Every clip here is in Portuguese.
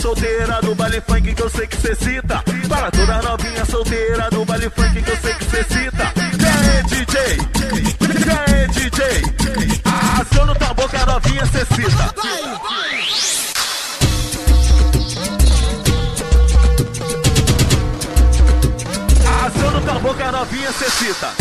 solteira do baile funk que eu sei que cê cita. Para toda novinha solteira do baile funk que eu sei que cê cita. E aí, DJ? E aí, DJ? Aciona o tambor que a novinha cê cita. Aciona o tambor que a novinha cê cita.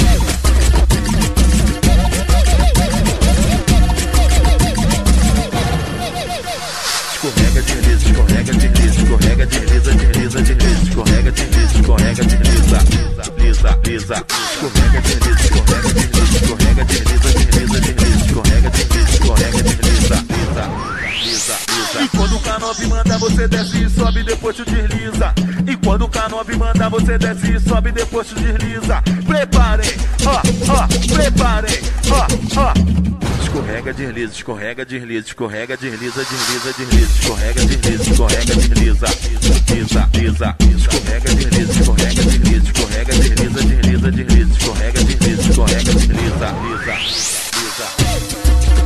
Escorrega, desliza, escorrega, desliza, escorrega, desliza, desliza, desliza, escorrega, desliza, escorrega, desliza, lisa, lisa, escorrega, desliza, escorrega, desliza, escorrega, desliza, desliza, desliza, escorrega, desliza, escorrega, desliza, lisa, lisa, lisa. E quando o K9 manda você desce e sobe, depois tu desliza. E quando o K9 manda você desce e sobe, depois tu desliza. Preparem, ó, ó, preparem, ó, ó. Escorrega, desliza, escorrega, desliza, escorrega, desliza, desliza, desliza, escorrega, desliza, escorrega, desliza, lisa, lisa, escorrega, desliza, escorrega, desliza, escorrega, desliza, desliza, desliza, escorrega, desliza, escorrega, desliza, lisa, lisa.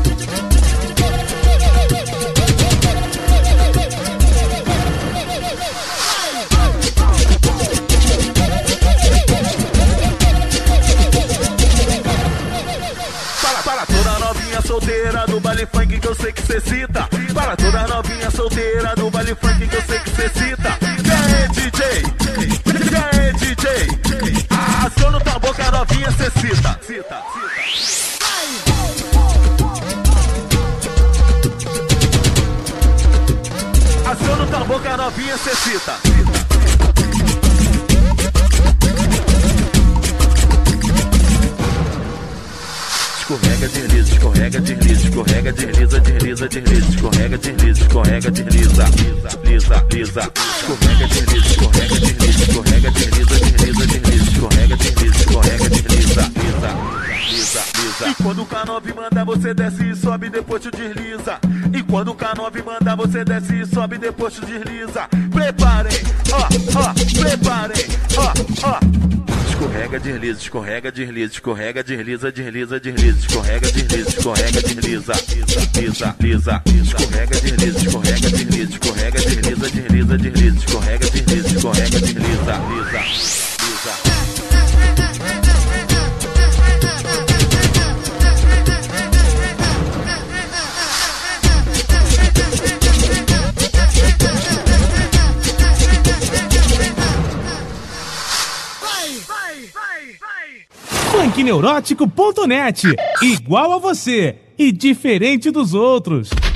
Solteira do baile funk que eu sei que cê cita. Para toda novinha solteira do baile funk que eu sei que cê cita. E aí, DJ? E aí, DJ? Aciona o tambor que a novinha cê cita. Cita, cita. Aciona o tambor que a novinha cê cita. Escorrega, desliza, escorrega, desliza, escorrega, desliza, desliza, desliza, escorrega, desliza, escorrega, desliza, lisa, lisa, escorrega, desliza, escorrega, desliza, escorrega, desliza, desliza, desliza, escorrega, desliza, escorrega, desliza, lisa, lisa, lisa. E quando o K9 manda você desce e sobe, depois tu desliza. E quando o K9 manda você desce e sobe, depois tu desliza. Preparem, ó, ó, preparem, ó, ó. Escorrega, desliza, escorrega, desliza, escorrega, desliza, desliza, desliza, escorrega, desliza, escorrega, desliza, lisa, lisa, escorrega, desliza, escorrega, desliza, escorrega, desliza, desliza, desliza, escorrega, desliza, escorrega, desliza, lisa, lisa. Funkneurótico.net. Igual a você e diferente dos outros.